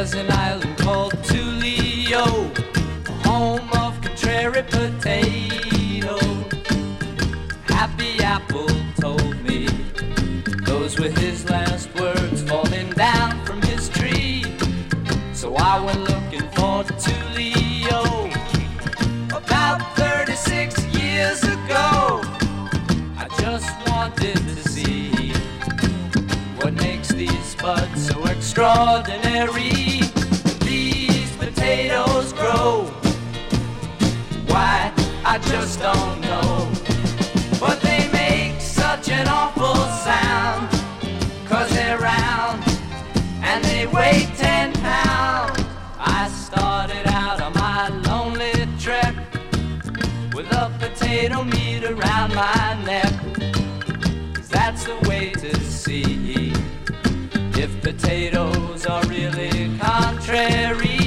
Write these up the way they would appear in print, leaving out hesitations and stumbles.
There's an island called Tulio, home of contrary potato. Happy Apple told me those were his last words falling down from his tree. So I went looking for Tulio about 36 years ago. I just wanted to see what makes these buds so extraordinary. These potatoes grow, why, I just don't know. But they make such an awful sound, 'cause they're round and they weigh 10 pounds. I started out on my lonely trek with a potato meat around my neck, 'cause that's the way to see if potatoes are really contrary.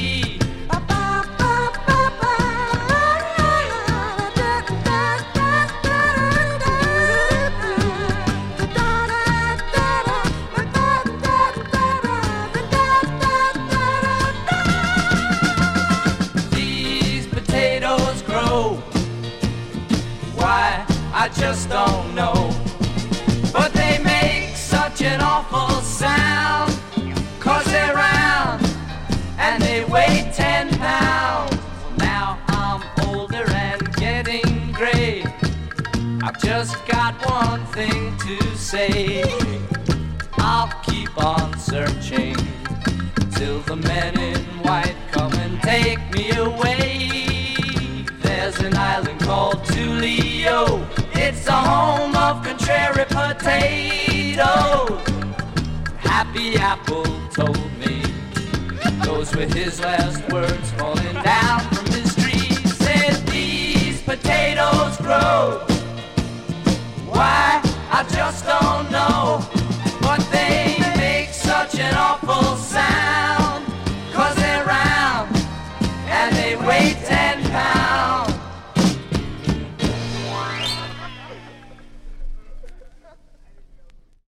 These potatoes grow, why, I just don't know. But they make such an awful sound, 'cause they're round and they weigh 10 pounds. Now I'm older and getting gray, I've just got one thing to say. I'll keep on searching till the men in white come and take me away. There's an island called Tulio, it's the home of contrary potatoes. Happy Apple told me those were his last words falling down from his tree. Said these potatoes grow, why, I just don't know. But they make such an awful sound, 'cause they're round and they weigh 10 pounds.